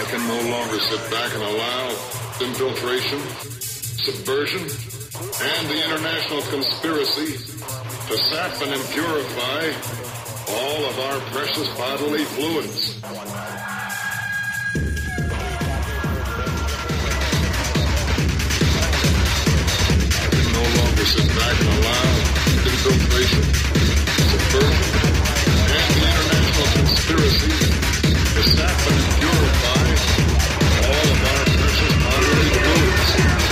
can no longer sit back and allow infiltration, subversion, and the international conspiracy to sap and impurify all of our precious bodily fluids. We can no longer sit back and allow infiltration, subversion, and the international conspiracy to sap and purify all of our precious bodily fluids.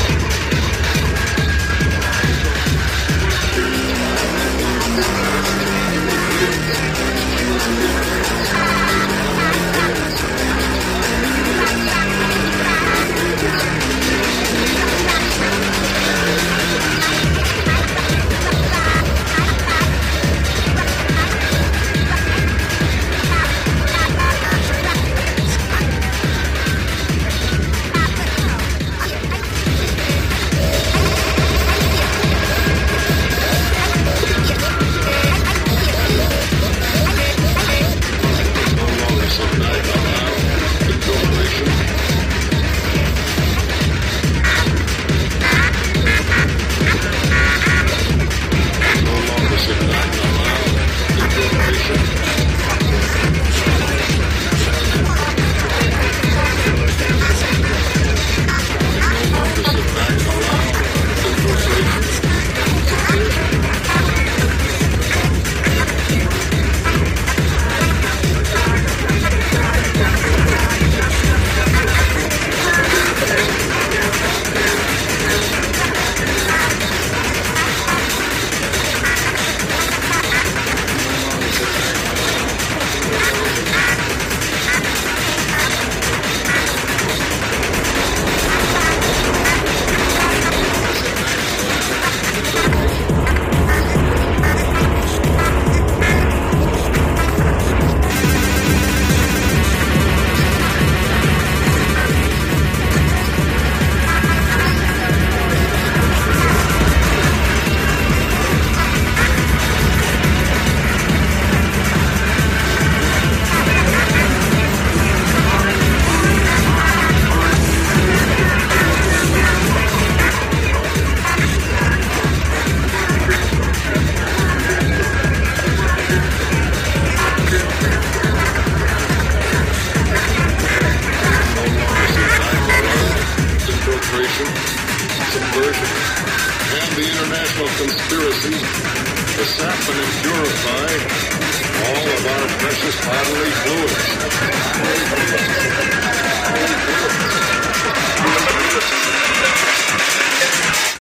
Subversion, and the international conspiracy to sap and purify all of our precious bodily fluids.